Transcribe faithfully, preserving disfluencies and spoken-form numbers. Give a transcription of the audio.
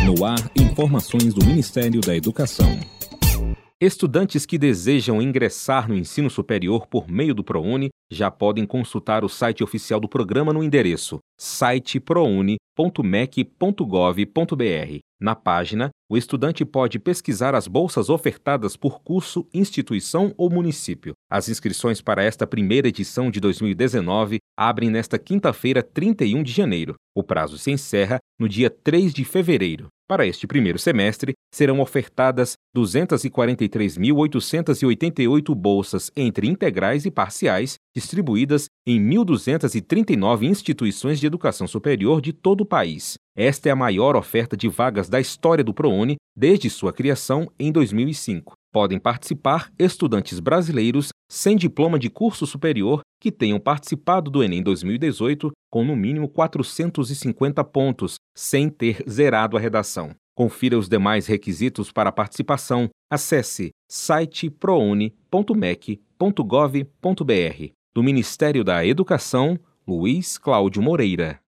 No ar, informações do Ministério da Educação. Estudantes que desejam ingressar no ensino superior por meio do ProUni já podem consultar o site oficial do programa no endereço site prouni ponto mec ponto gov ponto br. Na página, o estudante pode pesquisar as bolsas ofertadas por curso, instituição ou município. As inscrições para esta primeira edição de dois mil e dezenove abrem nesta quinta-feira, trinta e um de janeiro. O prazo se encerra no dia três de fevereiro. Para este primeiro semestre, serão ofertadas duzentas e quarenta e três mil oitocentas e oitenta e oito bolsas entre integrais e parciais, distribuídas em mil duzentas e trinta e nove instituições de educação superior de todo o país. Esta é a maior oferta de vagas da história do ProUni desde sua criação em dois mil e cinco. Podem participar estudantes brasileiros sem diploma de curso superior que tenham participado do Enem dois mil e dezoito com no mínimo quatrocentos e cinquenta pontos, sem ter zerado a redação. Confira os demais requisitos para a participação. Acesse site prouni ponto mec ponto gov ponto br. Do Ministério da Educação, Luiz Cláudio Moreira.